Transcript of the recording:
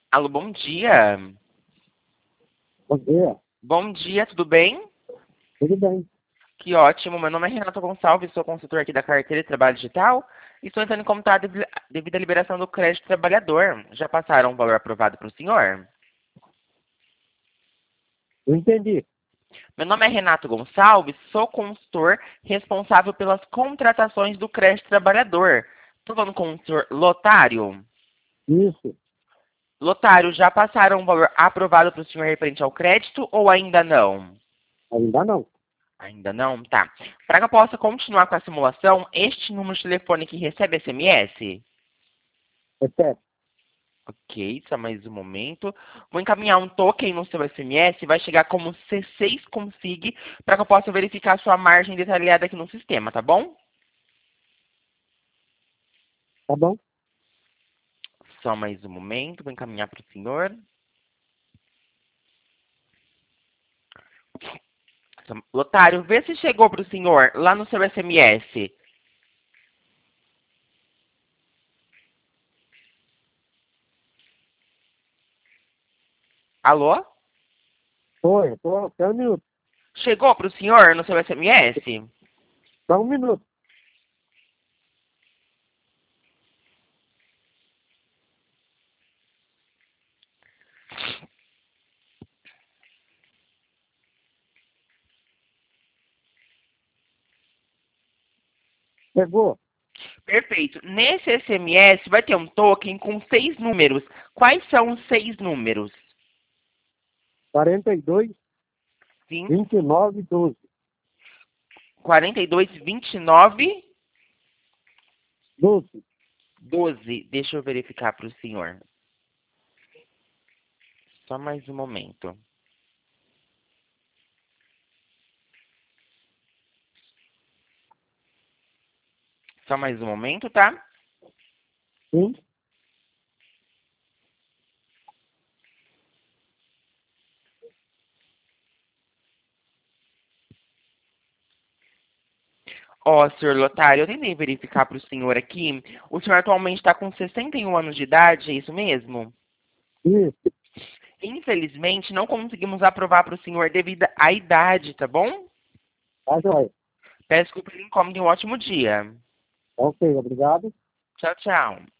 Alô, bom dia. Bom dia, Bom dia, tudo bem? tudo bem. Que ótimo. Meu nome é Renato Gonçalves, sou consultor aqui da carteira de trabalho digital e estou entrando em contato devido à liberação do crédito trabalhador. Já passaram o valor aprovado para o senhor? Eu entendi. Meu nome é Renato Gonçalves, sou consultor responsável pelas contratações do crédito trabalhador. Estou falando com o senhor Lotário. Isso, Lotário, já passaram o valor aprovado para o senhor referente ao crédito ou ainda não? ainda não. Ainda não? Tá. Para que eu possa continuar com a simulação, este número de telefone que recebe SMS? Repete. Ok, só mais um momento. Vou encaminhar um token no seu SMS, vai chegar como C6 Config, para que eu possa verificar a sua margem detalhada aqui no sistema, tá bom? Tá bom? Só mais um momento, vou encaminhar para o senhor. Lotário, vê se chegou para o senhor lá no seu SMS. Alô? Foi, tô, até um minuto. Chegou para o senhor no seu SMS? Só um minuto. Pegou? Perfeito. Nesse SMS vai ter um token com 6 números. Quais são os 6 números? 42, Sim. 29, 12. 42, 29, 12. 12. Deixa eu verificar para o senhor. Só mais um momento. Só mais um momento, tá? Sim? Ó, senhor Lotário, eu tentei verificar para o senhor aqui. O senhor atualmente está com 61 anos de idade, é isso mesmo? Isso. Infelizmente, não conseguimos aprovar para o senhor devido à idade, tá bom? Tá joia. Peço desculpa pelo incômodo e um ótimo dia. Ok, obrigado. Tchau, tchau.